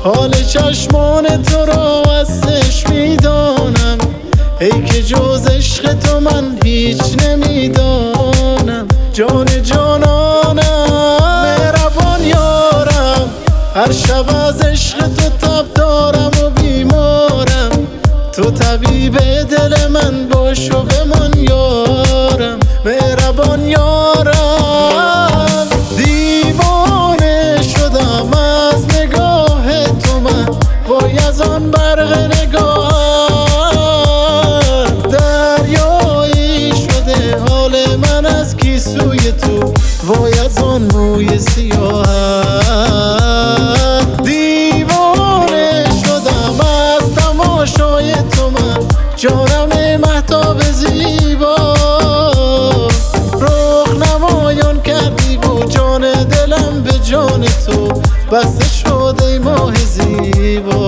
حال چشمان تو رو ازش میدانم، ای که جز عشق تو من هیچ نمیدانم. جان جانانم، مهربان یارم، هر شب از عشق تو تب دارم و بیمارم. تو طبیب دل من باش و بمان یارم، مهربان یارم. دیوانه شدم از نگاه تو من، وای از آن برق نگاهت. دریایی شده حال من از گیسوی تو، وای از آن موی سیاهت. دیوانه شدم از تماشای تو من، جانم مهتاب زیبا. رخ نمایان کردی و جان دلم به جان تو بسته شد ای ماه زیبا.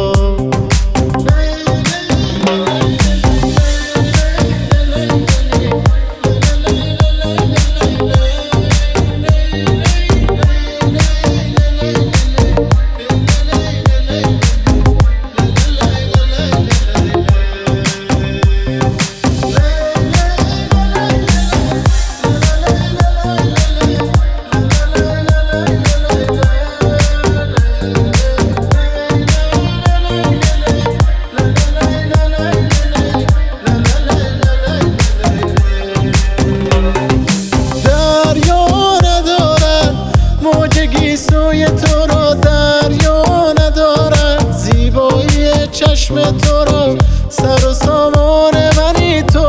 گیسوی تو را دریا ندارد، زیبایی چشم تو را سر و سامان منی تو.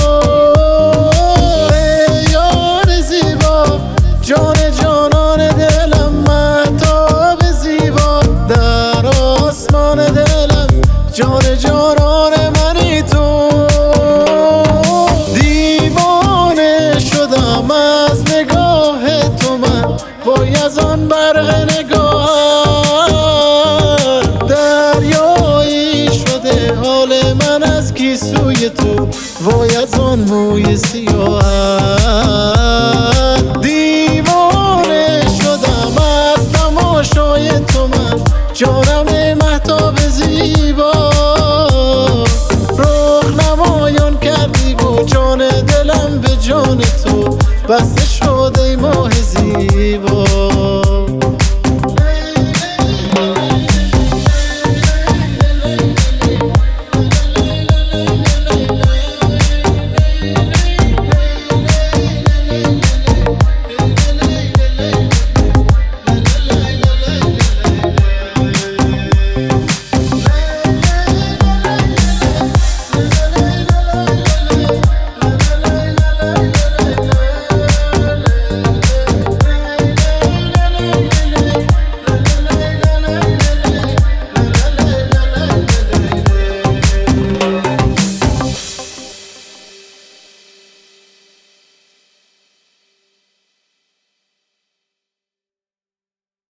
ای یار زیبا، جان جانان دلم، مهتاب زیبا در آسمان دلم، جان جانان منی تو. دیوانه شدم از نگاه تو من، وای از آن برق نگاهت. دریایی شده حال من از گیسوی تو، وای از آن موی سیاهت. دیوانه شدم از تماشای تو من، جانم مهتاب زیبا. رخ نمایان کردی و جان دلم به جان تو بسته شد